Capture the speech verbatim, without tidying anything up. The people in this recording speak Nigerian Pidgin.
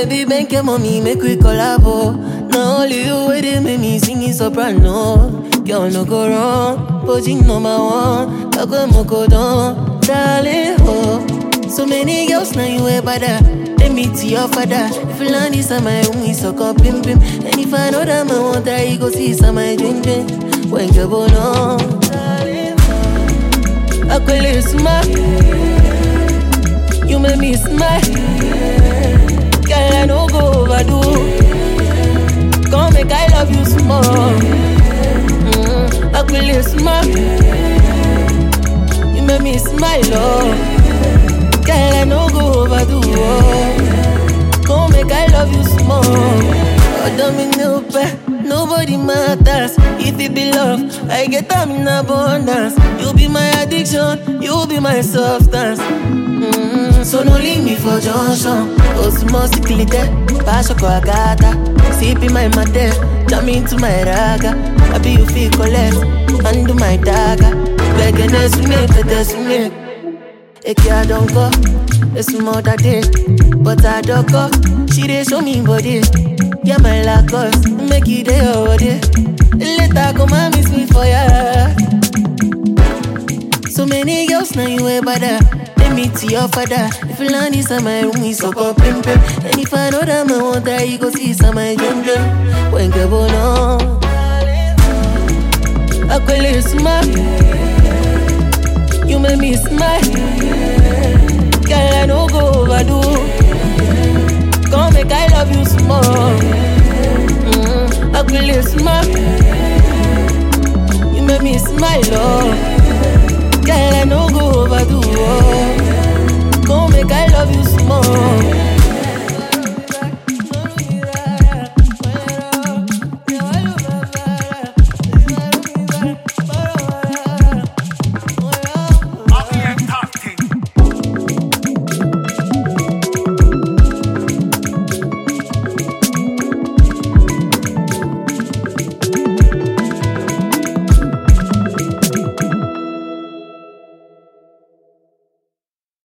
baby, bank your money, make we collabo. Now only you where they make me sing soprano. Girl, no go wrong, posing number one. I go moko down, darling, oh. So many girls now you wear better. Let me to your father. If you land this on my own, we suck up pim pim. And if I know that my want that, you go see some my drink drink. When you go no, darling, oh. I call you smile. You make me smile. Girl, I no go overdo. Come make I love you small. Mm, I call you smile. You make me smile, oh. Girl, I no go overdo. Oh. Come make I love you small. Oh, don't make no pay. Nobody matters. If it be love, I get them in abundance. You be my addiction, you be my substance. Mm-hmm. So no leave me for Johnson. Osmotically, passion kwa gata. Sipping my mate, jam into my raga. I be you feel collect, undo my dagger. Begging us to make, but us to make. Eke I don't go, it's more that day. But I don't go, she dey show me body. Yeah, my Lacoste, make it day over there. Later come and miss me for ya. So many girls now you wear better. Let me to your father. If you land this on my room, we suck up pim pim. And if I know that my want that, you go see some my dream dream. When you go no, I call you smile. You make me smile. Girl, I no go overdo. Come make I love you small. Mm, I call you smile. You make me smile, oh. Girl, I no go overdo. Oh.